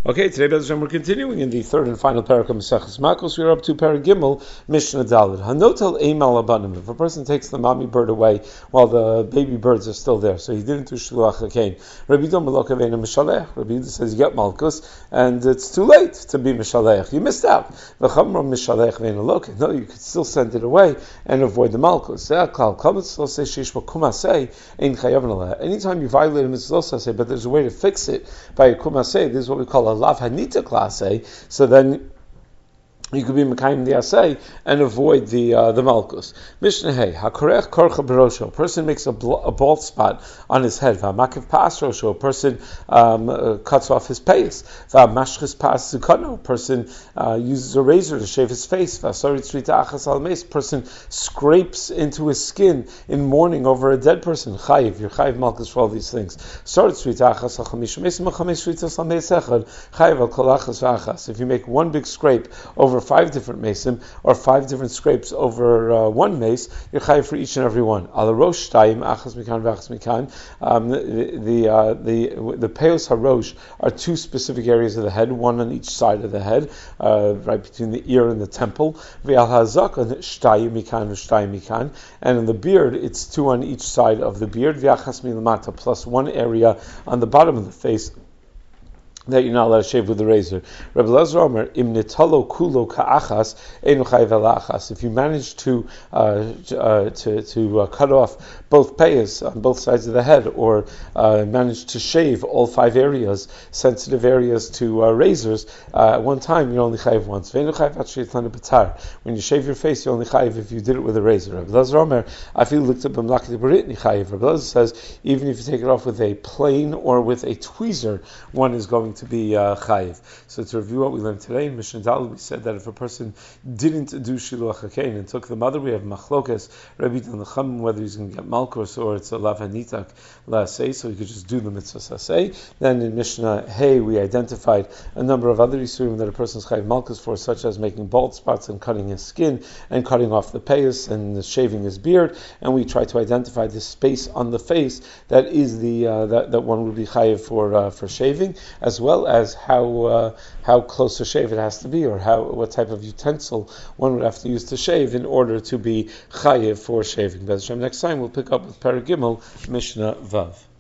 Okay, today, Bez Hashem, we're continuing in the third and final parak of Maseches Makos. We're up to parak Gimel, Mishnah Daled. Hanotel Eimal Abanim. If a person takes the mommy bird away while the baby birds are still there, so he didn't do Shluach HaKain. Rabbi Dom Melokavena Mishalech. Rabbi Yehuda says you get Malkus, and it's too late to be Mishalech. You missed out. V'chamra Mishalech Veina Loke. No, you could still send it away and avoid the Malkus. Anytime you violate a mitzvah, but there's a way to fix it by a kumaseh, this is what we call a lav hanita klase, so then you could be mekayim the asay and avoid the malchus. Mishnah Hey, hakorech korcha berosho. A person makes a bald spot on his head. V'amakiv pas rosho. A person cuts off his payas. V'amashchis pas zukano. A person uses a razor to shave his face. V'asorit tzrita achas al meis. A person scrapes into his skin in mourning over a dead person. Chayiv. You're chayiv malchus for all these things. Sorit tzrita achas al chamish meis. Machamesh tzrita al meis echad. Chayiv al kol achas v'achas. If you make one big scrape over 5 different mason, or 5 different scrapes over one mace, you're chayiv for each and every one. Al rosh shtayim achas mikan v'achas mikan. The peos harosh are 2 specific areas of the head, one on each side of the head, right between the ear and the temple. V'al hazakon shtayim mikan v'shtayim mikan, and in the beard it's 2 on each side of the beard. V'achas milamata, plus 1 area on the bottom of the face that you're not allowed to shave with the razor. Rabbi Elazar Omer, im nitalo kulo ka'achas, einu chayiv elachas. If you manage to cut off both payas on both sides of the head, or manage to shave all 5 areas, sensitive areas, to razors at one time, you're only chayiv once. Ve'enu chayiv atzriyatlan b'tar. When you shave your face, you're only chayiv if you did it with a razor. Rabbi Elazar Omer, I feel looked up b'mlakit b'ritni chayiv. Rabbi Elazar says even if you take it off with a plane or with a tweezer, one is going to be chayiv. So to review what we learned today in Mishnah Daled, we said that if a person didn't do Shiluach HaKain and took the mother, we have machlokas, Rabbi Tanacham, whether he's going to get malchus or it's a lav hanitak la'aseh, so he could just do the mitzvah saseh. Then in Mishnah Hey, we identified a number of other isurim that a person's chayiv malchus for, such as making bald spots and cutting his skin and cutting off the payas and shaving his beard, and we tried to identify the space on the face that is the that one would be chayiv for shaving, as well as how close a shave it has to be, or what type of utensil one would have to use to shave in order to be chayiv for shaving. Next time we'll pick up with Parag Gimel, Mishnah Vav.